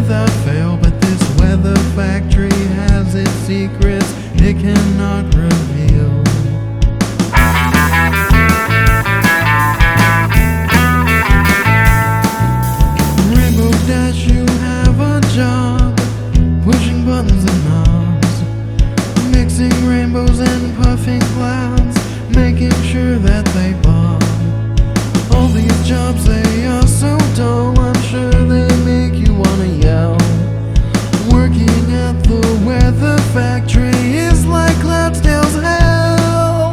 without fail, but this weather factory has its secrets it cannot reveal. Rainbow Dash, you have a job, pushing buttons and knobs, mixing rainbows and puffing clouds, making sure that they bob. All these jobs, they are so dull, I'm sure they make you wanna yell. Working at the weather factory is like Cloudsdale's hell.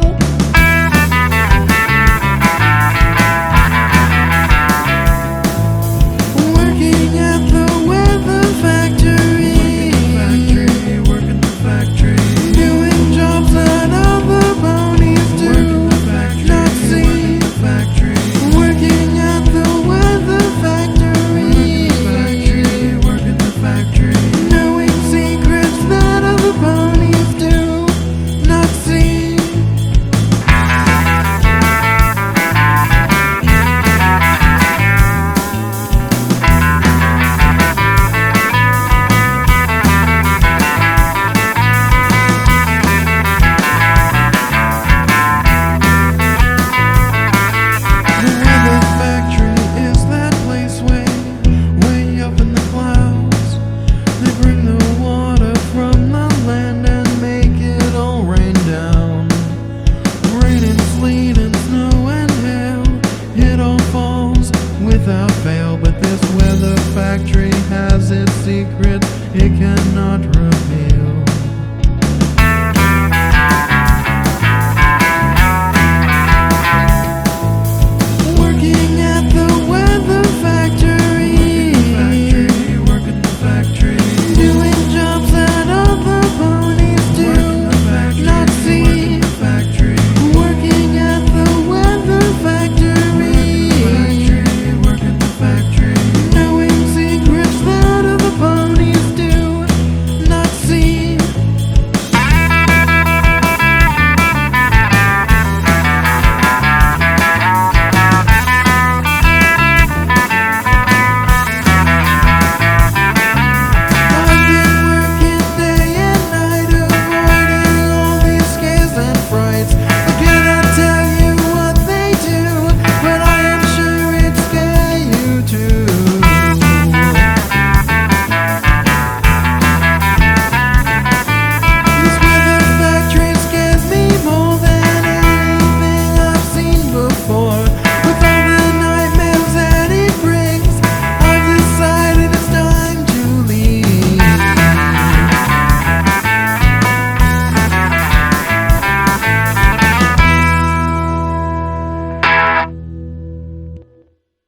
Working at the weather factory, working the factory, doing jobs that other ponies do, not see. Working at the weather factory, working the factory, knowing secrets that other ponies do not see. The weather factory is that place way, way up in the clouds. They bring the water from the land and make it all rain down. Rain and sleet and snow and hail, it all falls without fail, but this weather factory has its secret it cannot reveal.